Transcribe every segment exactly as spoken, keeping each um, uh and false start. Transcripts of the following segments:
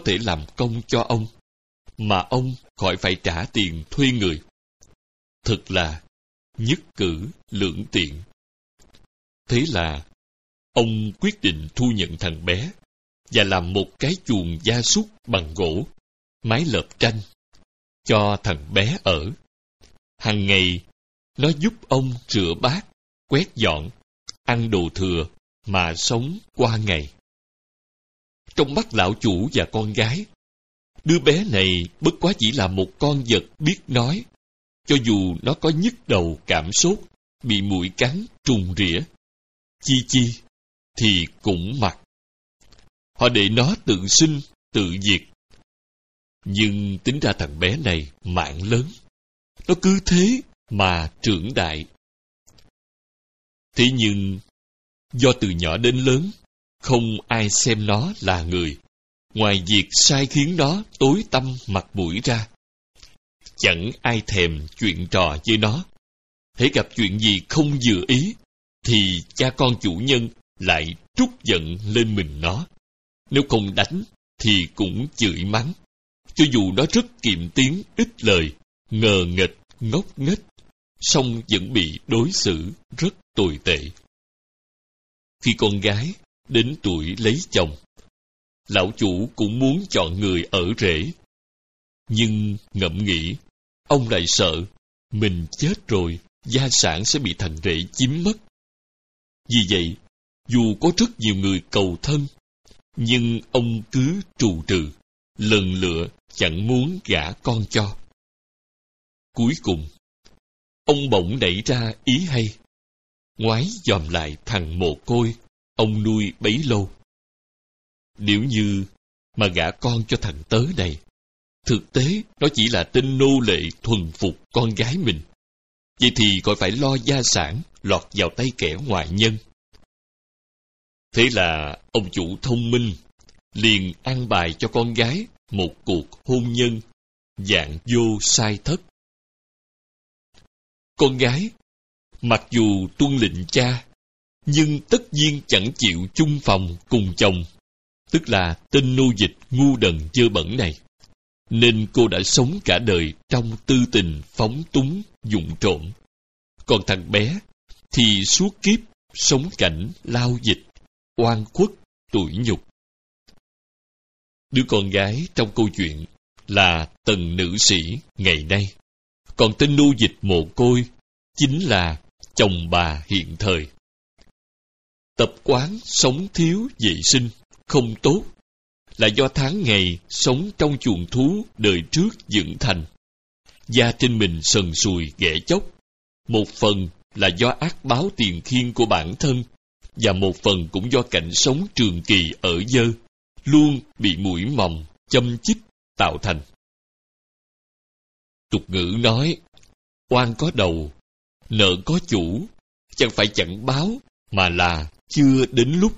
thể làm công cho ông, mà ông khỏi phải trả tiền thuê người. Thật là nhất cử lưỡng tiện. Thế là ông quyết định thu nhận thằng bé và làm một cái chuồng gia súc bằng gỗ, mái lợp tranh, cho thằng bé ở. Hàng ngày, nó giúp ông rửa bát, quét dọn, ăn đồ thừa mà sống qua ngày. Trong mắt lão chủ và con gái, đứa bé này bất quá chỉ là một con vật biết nói, cho dù nó có nhức đầu cảm sốt, bị muỗi cắn, trùng rỉa, chi chi, thì cũng mặc. Họ để nó tự sinh, tự diệt. Nhưng tính ra thằng bé này mạng lớn, nó cứ thế mà trưởng đại. Thế nhưng, do từ nhỏ đến lớn, không ai xem nó là người, ngoài việc sai khiến nó tối tăm mặt mũi ra. Chẳng ai thèm chuyện trò với nó. Hễ gặp chuyện gì không vừa ý, thì cha con chủ nhân lại trút giận lên mình nó. Nếu không đánh, thì cũng chửi mắng. Cho dù nó rất kiệm tiếng, ít lời, ngờ nghệch, ngốc nghếch, song vẫn bị đối xử rất tồi tệ. Khi con gái đến tuổi lấy chồng, lão chủ cũng muốn chọn người ở rể. Nhưng ngẫm nghĩ, ông lại sợ mình chết rồi, gia sản sẽ bị thằng rể chiếm mất. Vì vậy, dù có rất nhiều người cầu thân, nhưng ông cứ trù trừ, lần lựa chẳng muốn gả con cho. Cuối cùng, ông bỗng nảy ra ý hay, ngoái dòm lại thằng mồ côi ông nuôi bấy lâu. Nếu như mà gả con cho thằng tớ này, thực tế nó chỉ là tên nô lệ thuần phục con gái mình. Vậy thì khỏi phải lo gia sản lọt vào tay kẻ ngoại nhân. Thế là ông chủ thông minh liền an bài cho con gái một cuộc hôn nhân dạng vô sai thất. Con gái, mặc dù tuân lệnh cha, nhưng tất nhiên chẳng chịu chung phòng cùng chồng, tức là tên nô dịch ngu đần dơ bẩn này. Nên cô đã sống cả đời trong tư tình phóng túng, vụng trộm. Còn thằng bé thì suốt kiếp sống cảnh lao dịch, oan khuất, tủi nhục. Đứa con gái trong câu chuyện là tần nữ sĩ ngày nay, còn tên nô dịch mồ côi chính là chồng bà hiện thời. Tập quán sống thiếu vệ sinh, không tốt, là do tháng ngày sống trong chuồng thú đời trước dựng thành. Da trên mình sần sùi ghẻ chóc, một phần là do ác báo tiền khiên của bản thân, và một phần cũng do cảnh sống trường kỳ ở dơ, luôn bị muỗi mòng, châm chích tạo thành. Tục ngữ nói, oan có đầu, nợ có chủ, chẳng phải chẳng báo, mà là chưa đến lúc.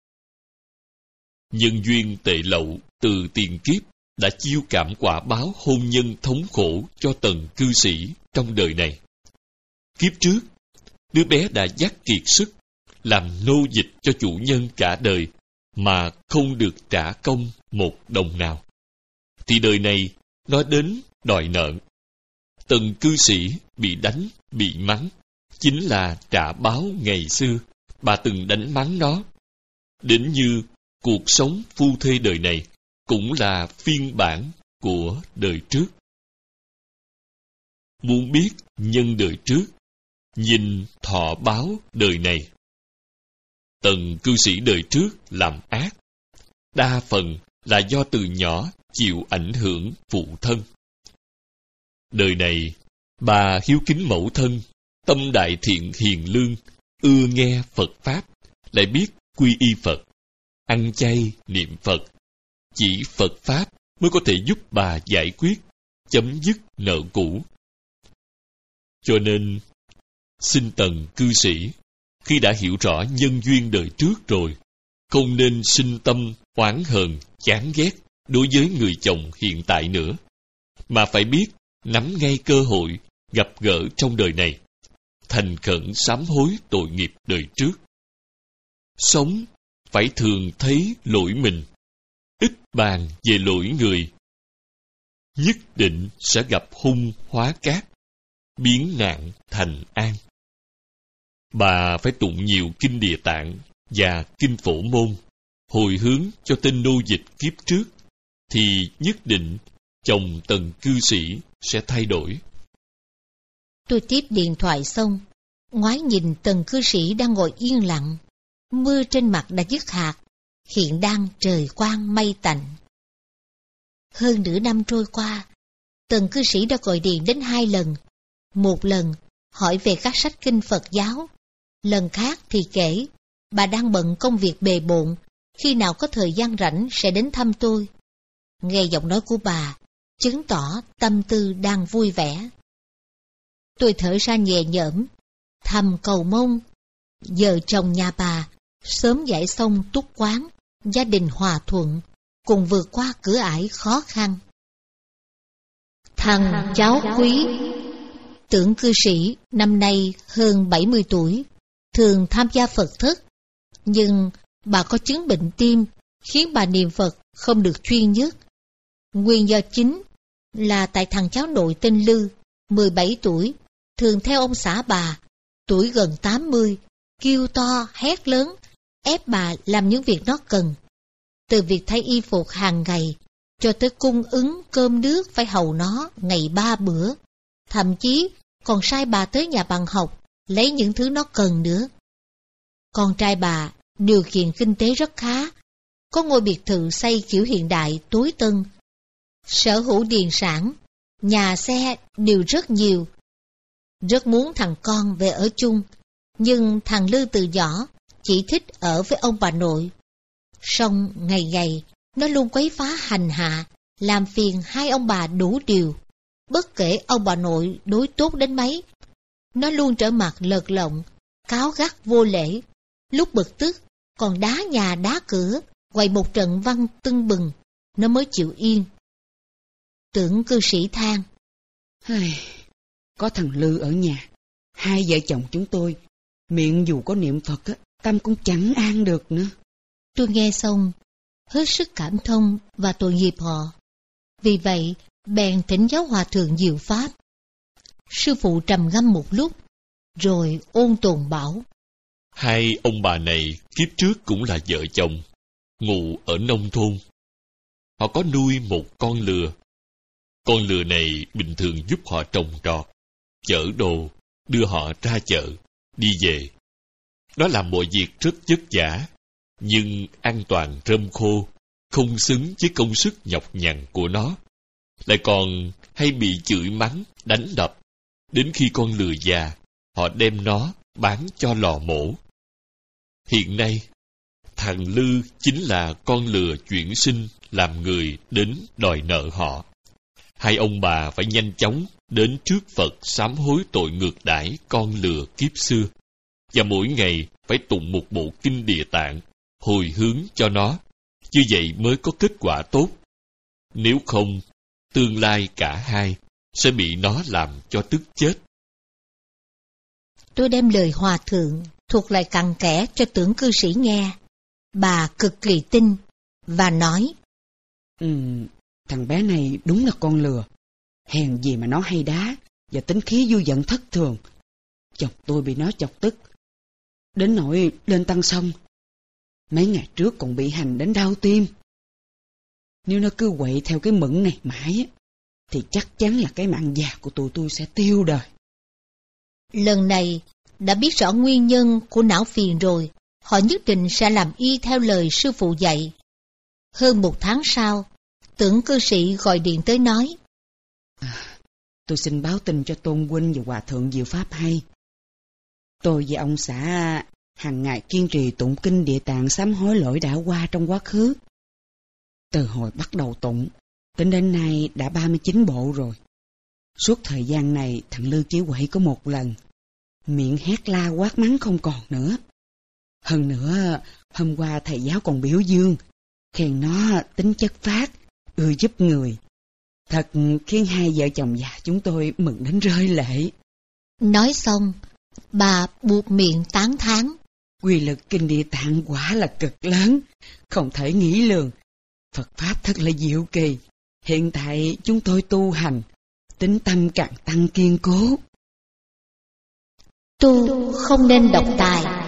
Nhân duyên tệ lậu từ tiền kiếp đã chiêu cảm quả báo hôn nhân thống khổ cho tần cư sĩ trong đời này. Kiếp trước, đứa bé đã dắt kiệt sức, làm nô dịch cho chủ nhân cả đời, mà không được trả công một đồng nào. Thì đời này, nó đến đòi nợ. Tần cư sĩ bị đánh, bị mắng, chính là trả báo ngày xưa bà từng đánh mắng nó. Đến như cuộc sống phu thê đời này cũng là phiên bản của đời trước. Muốn biết nhân đời trước, nhìn thọ báo đời này. Tần cư sĩ đời trước làm ác, đa phần là do từ nhỏ chịu ảnh hưởng phụ thân. Đời này, bà hiếu kính mẫu thân, tâm đại thiện hiền lương, ưa nghe Phật Pháp, lại biết quy y Phật, ăn chay, niệm Phật. Chỉ Phật Pháp mới có thể giúp bà giải quyết, chấm dứt nợ cũ. Cho nên, xin Tần cư sĩ, khi đã hiểu rõ nhân duyên đời trước rồi, không nên sinh tâm oán hờn, chán ghét đối với người chồng hiện tại nữa, mà phải biết nắm ngay cơ hội gặp gỡ trong đời này, thành khẩn sám hối tội nghiệp đời trước. Sống phải thường thấy lỗi mình, ít bàn về lỗi người, nhất định sẽ gặp hung hóa cát, biến nạn thành an. Bà phải tụng nhiều kinh Địa Tạng và kinh Phổ Môn, hồi hướng cho tên nô dịch kiếp trước, thì nhất định chồng Tần cư sĩ sẽ thay đổi. Tôi tiếp điện thoại xong, ngoái nhìn Tần cư sĩ đang ngồi yên lặng. Mưa trên mặt đã dứt hạt, hiện đang trời quang mây tạnh. Hơn nửa năm trôi qua, Tần cư sĩ đã gọi điện đến hai lần. Một lần hỏi về các sách kinh Phật giáo, lần khác thì kể bà đang bận công việc bề bộn, khi nào có thời gian rảnh sẽ đến thăm tôi. Nghe giọng nói của bà, chứng tỏ tâm tư đang vui vẻ. Tôi thở ra nhẹ nhõm, thầm cầu mong vợ chồng nhà bà sớm giải xong túc quán, gia đình hòa thuận, cùng vượt qua cửa ải khó khăn. Thằng cháu quý, Tưởng cư sĩ năm nay hơn bảy mươi tuổi, thường tham gia Phật thất, nhưng bà có chứng bệnh tim khiến bà niệm Phật không được chuyên nhất. Nguyên do chính là tại thằng cháu nội tên Lư, mười bảy tuổi, thường theo ông xã bà, tuổi gần tám mươi, kêu to, hét lớn, ép bà làm những việc nó cần. Từ việc thay y phục hàng ngày, cho tới cung ứng cơm nước phải hầu nó ngày ba bữa. Thậm chí còn sai bà tới nhà bạn học, lấy những thứ nó cần nữa. Con trai bà điều kiện kinh tế rất khá, có ngôi biệt thự xây kiểu hiện đại tối tân, sở hữu điền sản, nhà xe đều rất nhiều. Rất muốn thằng con về ở chung, nhưng thằng Lư từ nhỏ chỉ thích ở với ông bà nội. Song ngày ngày nó luôn quấy phá hành hạ, làm phiền hai ông bà đủ điều. Bất kể ông bà nội đối tốt đến mấy, nó luôn trở mặt lợt lộng, cáu gắt vô lễ. Lúc bực tức còn đá nhà đá cửa, quậy một trận văn tưng bừng, nó mới chịu yên. Tưởng cư sĩ than: có thằng Lư ở nhà, hai vợ chồng chúng tôi miệng dù có niệm Phật á, tâm cũng chẳng an được nữa. Tôi nghe xong hết sức cảm thông và tội nghiệp họ. Vì vậy bèn thỉnh giáo hòa thượng diệu pháp. Sư phụ trầm ngâm một lúc, rồi ôn tồn bảo: Hai ông bà này kiếp trước cũng là vợ chồng, ngụ ở nông thôn. Họ có nuôi một con lừa. Con lừa này bình thường giúp họ trồng trọt, chở đồ, đưa họ ra chợ, đi về. Nó làm mọi việc rất vất vả, nhưng an toàn rơm khô, không xứng với công sức nhọc nhằn của nó. Lại còn hay bị chửi mắng, đánh đập. Đến khi con lừa già, họ đem nó bán cho lò mổ. Hiện nay, thằng Lư chính là con lừa chuyển sinh làm người đến đòi nợ họ. Hai ông bà phải nhanh chóng đến trước Phật sám hối tội ngược đãi con lừa kiếp xưa, và mỗi ngày phải tụng một bộ kinh Địa Tạng, hồi hướng cho nó. Như vậy mới có kết quả tốt. Nếu không, tương lai cả hai sẽ bị nó làm cho tức chết. Tôi đem lời hòa thượng thuộc lại cặn kẽ cho Tưởng cư sĩ nghe. Bà cực kỳ tin và nói: Ừ, thằng bé này đúng là con lừa. Hèn gì mà nó hay đá và tính khí vui giận thất thường. Chồng tôi bị nó chọc tức, đến nỗi lên Tăng Sông. Mấy ngày trước còn bị hành đến đau tim. Nếu nó cứ quậy theo cái mẫn này mãi, thì chắc chắn là cái mạng già của tụi tôi sẽ tiêu đời. Lần này đã biết rõ nguyên nhân của não phiền rồi, họ nhất định sẽ làm y theo lời sư phụ dạy. Hơn một tháng sau, Tưởng cư sĩ gọi điện tới nói: à, Tôi xin báo tin cho Tôn huynh và Hòa thượng diệu pháp hay. Tôi và ông xã hàng ngày kiên trì tụng kinh Địa Tạng sám hối lỗi đã qua trong quá khứ. Từ hồi bắt đầu tụng, tính đến nay đã ba mươi chín bộ rồi. Suốt thời gian này thằng Lư chỉ quậy có một lần, miệng hét la quát mắng không còn nữa. Hơn nữa, hôm qua thầy giáo còn biểu dương, khen nó tính chất phác, ưa giúp người. Thật khiến hai vợ chồng già chúng tôi mừng đến rơi lệ. Nói xong, bà buột miệng tán thán: Quy lực kinh Địa Tạng quả là cực lớn, không thể nghĩ lường. Phật Pháp thật là diệu kỳ. Hiện tại chúng tôi tu hành, tính tâm càng tăng kiên cố. Tu không nên độc tài.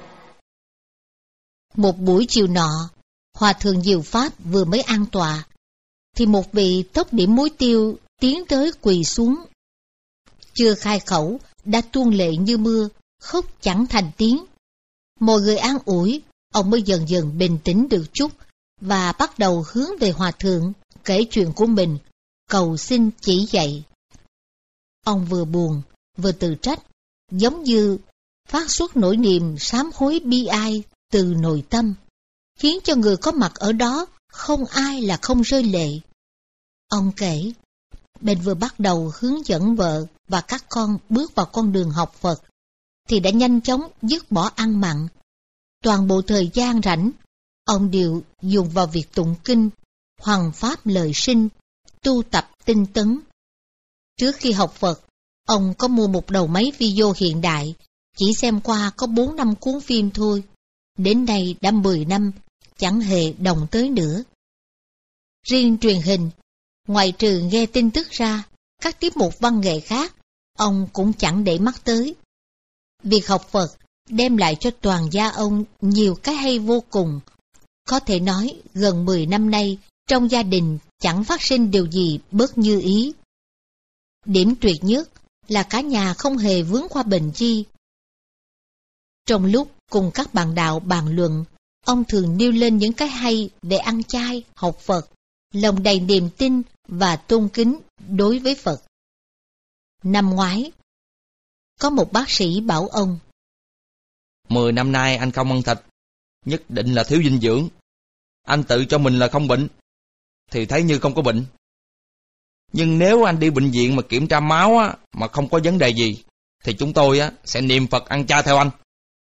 Một buổi chiều nọ, Hòa thượng Diệu Pháp vừa mới an tọa, thì một vị tóc điểm muối tiêu tiến tới quỳ xuống. Chưa khai khẩu, đã tuôn lệ như mưa, khóc chẳng thành tiếng. Mọi người an ủi, ông mới dần dần bình tĩnh được chút, và bắt đầu hướng về Hòa thượng, kể chuyện của mình, cầu xin chỉ dạy. Ông vừa buồn, vừa tự trách, giống như phát xuất nỗi niềm sám hối bi ai từ nội tâm, khiến cho người có mặt ở đó không ai là không rơi lệ. Ông kể, bên vừa bắt đầu hướng dẫn vợ và các con bước vào con đường học Phật, thì đã nhanh chóng dứt bỏ ăn mặn. Toàn bộ thời gian rảnh, ông đều dùng vào việc tụng kinh, hoằng pháp lời sinh, tu tập tinh tấn. Trước khi học Phật, ông có mua một đầu máy video hiện đại, chỉ xem qua có bốn năm cuốn phim thôi. Đến nay đã mười năm, chẳng hề động tới nữa. Riêng truyền hình, ngoài trừ nghe tin tức ra, các tiết mục văn nghệ khác, ông cũng chẳng để mắt tới. Việc học Phật đem lại cho toàn gia ông nhiều cái hay vô cùng. Có thể nói gần mười năm nay, trong gia đình chẳng phát sinh điều gì bất như ý. Điểm tuyệt nhất là cả nhà không hề vướng qua bệnh chi. Trong lúc cùng các bạn đạo bàn luận, ông thường nêu lên những cái hay về ăn chay, học Phật, lòng đầy niềm tin và tôn kính đối với Phật. Năm ngoái, có một bác sĩ bảo ông: Mười năm nay anh không ăn thịt, nhất định là thiếu dinh dưỡng. Anh tự cho mình là không bệnh, thì thấy như không có bệnh. Nhưng nếu anh đi bệnh viện mà kiểm tra máu á, mà không có vấn đề gì, thì chúng tôi á, sẽ niệm Phật ăn chay theo anh.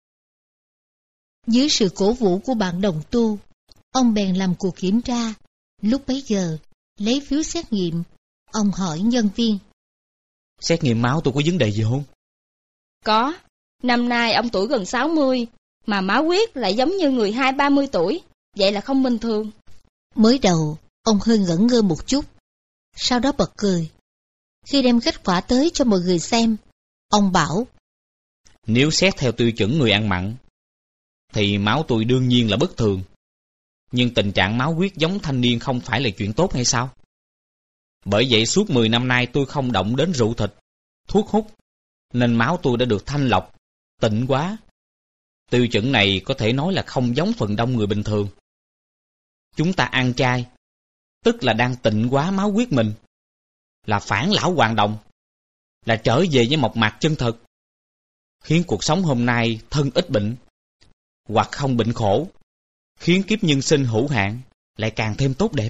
Dưới sự cổ vũ của bạn đồng tu, ông bèn làm cuộc kiểm tra. Lúc bấy giờ, lấy phiếu xét nghiệm, ông hỏi nhân viên: Xét nghiệm máu tôi có vấn đề gì không? Có, năm nay ông tuổi gần sáu mươi, mà máu huyết lại giống như người hai ba mươi tuổi, vậy là không bình thường. Mới đầu, ông hơi ngẩn ngơ một chút, sau đó bật cười. Khi đem kết quả tới cho mọi người xem, ông bảo: Nếu xét theo tiêu chuẩn người ăn mặn, thì máu tôi đương nhiên là bất thường. Nhưng tình trạng máu huyết giống thanh niên không phải là chuyện tốt hay sao? Bởi vậy suốt mười năm nay tôi không động đến rượu thịt, thuốc hút, nên máu tôi đã được thanh lọc, tịnh hóa. Tiêu chuẩn này có thể nói là không giống phần đông người bình thường. Chúng ta ăn chay, tức là đang tịnh hóa máu huyết mình, là phản lão hoàn đồng, là trở về với một mặt chân thật, khiến cuộc sống hôm nay thân ít bệnh, hoặc không bệnh khổ, khiến kiếp nhân sinh hữu hạn lại càng thêm tốt đẹp.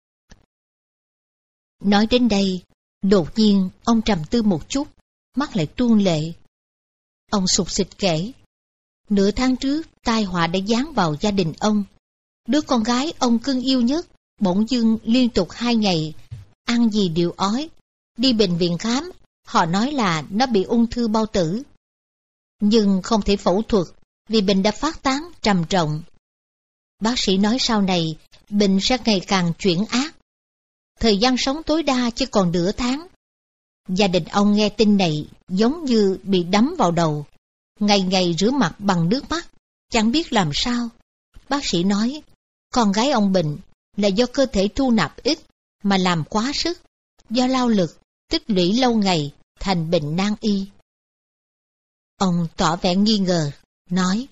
Nói đến đây, đột nhiên ông trầm tư một chút, mắt lại tuôn lệ. Ông sụt sịt kể, nửa tháng trước tai họa đã giáng vào gia đình ông. Đứa con gái ông cưng yêu nhất bỗng dưng liên tục hai ngày ăn gì đều ói. Đi bệnh viện khám, họ nói là nó bị ung thư bao tử, nhưng không thể phẫu thuật vì bệnh đã phát tán trầm trọng. Bác sĩ nói sau này bệnh sẽ ngày càng chuyển ác, thời gian sống tối đa chỉ còn nửa tháng. Gia đình ông nghe tin này giống như bị đấm vào đầu, ngày ngày rửa mặt bằng nước mắt, chẳng biết làm sao. Bác sĩ nói con gái ông bệnh là do cơ thể thu nạp ít mà làm quá sức, do lao lực tích lũy lâu ngày thành bệnh nan y. Ông tỏ vẻ nghi ngờ, nói: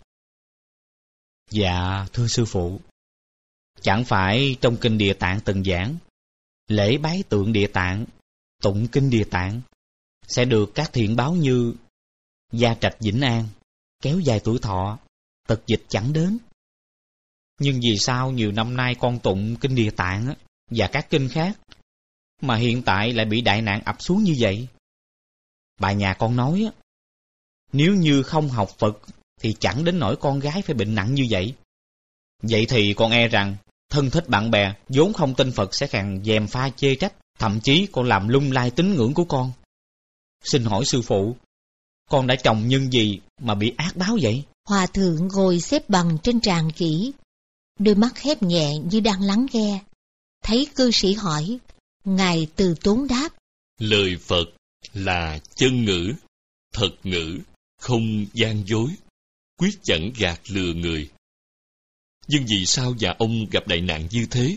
Dạ, thưa sư phụ, chẳng phải trong kinh Địa Tạng từng giảng, lễ bái tượng Địa Tạng, tụng kinh Địa Tạng sẽ được các thiện báo như gia trạch vĩnh an, kéo dài tuổi thọ, tật dịch chẳng đến. Nhưng vì sao nhiều năm nay con tụng kinh Địa Tạng và các kinh khác mà hiện tại lại bị đại nạn ập xuống như vậy? Bà nhà con nói, nếu như không học Phật thì chẳng đến nỗi con gái phải bệnh nặng như vậy. Vậy thì con e rằng thân thích bạn bè vốn không tin Phật sẽ càng dèm pha chê trách, thậm chí còn làm lung lay tín ngưỡng của con. Xin hỏi sư phụ, con đã trồng nhân gì mà bị ác báo vậy? Hòa thượng ngồi xếp bằng trên tràng kỹ, đôi mắt khép nhẹ như đang lắng nghe. Thấy cư sĩ hỏi, Ngài từ tốn đáp: Lời Phật là chân ngữ, thật ngữ, không gian dối, quyết chẳng gạt lừa người. Nhưng vì sao nhà ông gặp đại nạn như thế?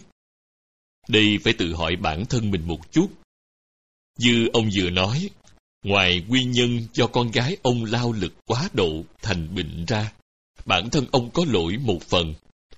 Đây phải tự hỏi bản thân mình một chút. Như ông vừa nói, ngoài nguyên nhân do con gái ông lao lực quá độ thành bệnh ra, bản thân ông có lỗi một phần.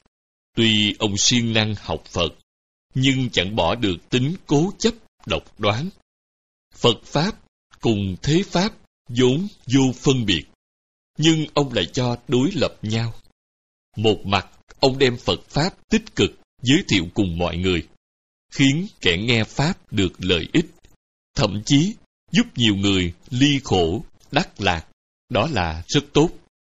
Tuy ông siêng năng học Phật, nhưng chẳng bỏ được tính cố chấp, độc đoán. Phật Pháp cùng thế Pháp vốn vô phân biệt, nhưng ông lại cho đối lập nhau. Một mặt, ông đem Phật Pháp tích cực giới thiệu cùng mọi người, khiến kẻ nghe Pháp được lợi ích, thậm chí giúp nhiều người ly khổ, đắc lạc, đó là rất tốt.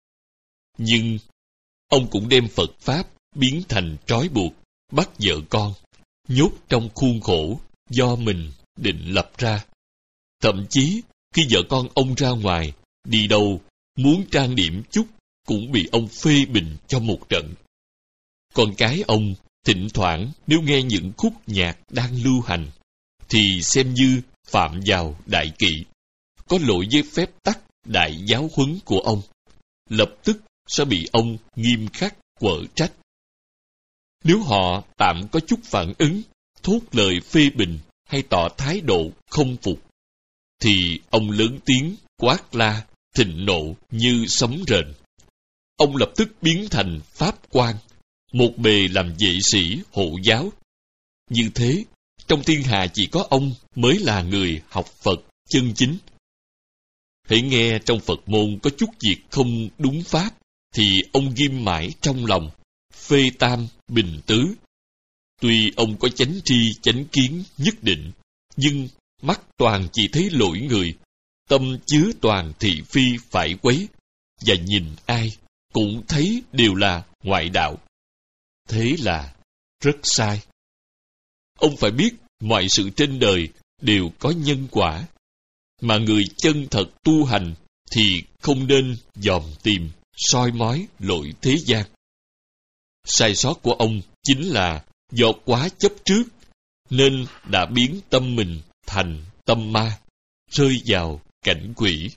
Nhưng ông cũng đem Phật Pháp biến thành trói buộc, bắt vợ con, nhốt trong khuôn khổ do mình định lập ra. Thậm chí khi vợ con ông ra ngoài, đi đâu, muốn trang điểm chút, cũng bị ông phê bình cho một trận. Con cái ông, thỉnh thoảng nếu nghe những khúc nhạc đang lưu hành, thì xem như phạm vào đại kỵ, có lỗi với phép tắc đại giáo huấn của ông, lập tức sẽ bị ông nghiêm khắc quở trách. Nếu họ tạm có chút phản ứng, thốt lời phê bình hay tỏ thái độ không phục, thì ông lớn tiếng quát la, thịnh nộ như sấm rền. Ông lập tức biến thành pháp quan, một bề làm vệ sĩ hộ giáo. Như thế, trong thiên hạ chỉ có ông mới là người học Phật chân chính. Hãy nghe trong Phật môn có chút việc không đúng pháp, thì ông ghim mãi trong lòng, phê tam bình tứ. Tuy ông có chánh tri chánh kiến nhất định, nhưng mắt toàn chỉ thấy lỗi người, tâm chứa toàn thị phi phải quấy, và nhìn ai cũng thấy đều là ngoại đạo. Thế là rất sai. Ông phải biết mọi sự trên đời đều có nhân quả, mà người chân thật tu hành thì không nên dòm tìm, soi mói lỗi thế gian. Sai sót của ông chính là do quá chấp trước, nên đã biến tâm mình thành tâm ma, rơi vào cảnh quỷ.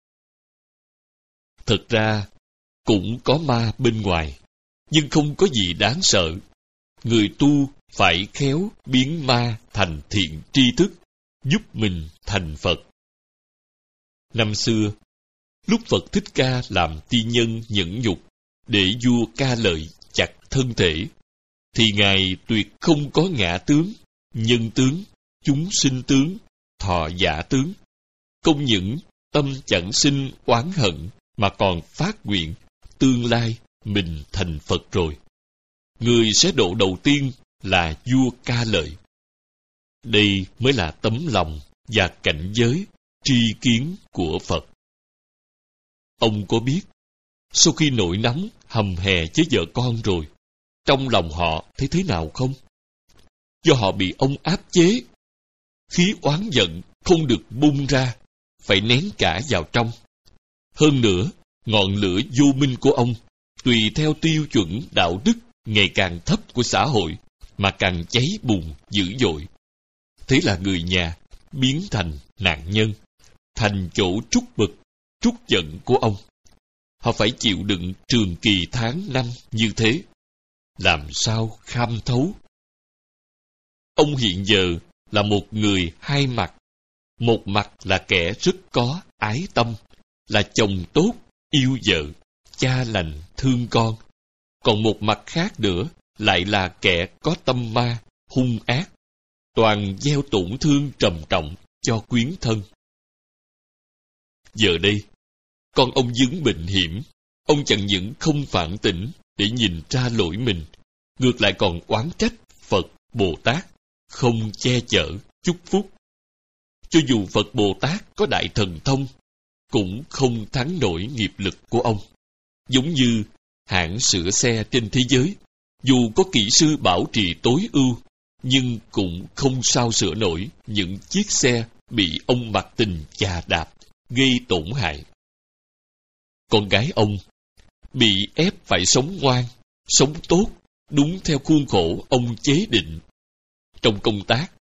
Thực ra, cũng có ma bên ngoài, nhưng không có gì đáng sợ. Người tu phải khéo biến ma thành thiện tri thức, giúp mình thành Phật. Năm xưa, lúc Phật Thích Ca làm ti nhân nhẫn nhục để vua Ca Lợi chặt thân thể, thì Ngài tuyệt không có ngã tướng, nhân tướng, chúng sinh tướng, thọ giả tướng. Không những tâm chẳng sinh oán hận, mà còn phát nguyện tương lai mình thành Phật rồi, người sẽ độ đầu tiên là vua Ca Lợi. Đây mới là tấm lòng và cảnh giới tri kiến của Phật. Ông có biết, sau khi nổi nóng hầm hè với vợ con rồi, trong lòng họ thấy thế nào không? Do họ bị ông áp chế, khí oán giận không được bung ra, phải nén cả vào trong. Hơn nữa, ngọn lửa vô minh của ông, tùy theo tiêu chuẩn đạo đức ngày càng thấp của xã hội, mà càng cháy bùng dữ dội. Thế là người nhà biến thành nạn nhân, thành chỗ trút bực, trút giận của ông. Họ phải chịu đựng trường kỳ tháng năm như thế, làm sao kham thấu. Ông hiện giờ là một người hai mặt. Một mặt là kẻ rất có ái tâm, là chồng tốt, yêu vợ, cha lành, thương con. Còn một mặt khác nữa lại là kẻ có tâm ma, hung ác, toàn gieo tổn thương trầm trọng cho quyến thân. Giờ đây, con ông vướng bệnh hiểm, ông chẳng những không phản tỉnh để nhìn ra lỗi mình, ngược lại còn oán trách Phật, Bồ Tát, không che chở, chúc phúc. Cho dù Phật Bồ Tát có đại thần thông, cũng không thắng nổi nghiệp lực của ông. Giống như hãng sửa xe trên thế giới, dù có kỹ sư bảo trì tối ưu, nhưng cũng không sao sửa nổi những chiếc xe bị ông mặc tình chà đạp, gây tổn hại. Con gái ông bị ép phải sống ngoan, sống tốt, đúng theo khuôn khổ ông chế định. Trong công tác,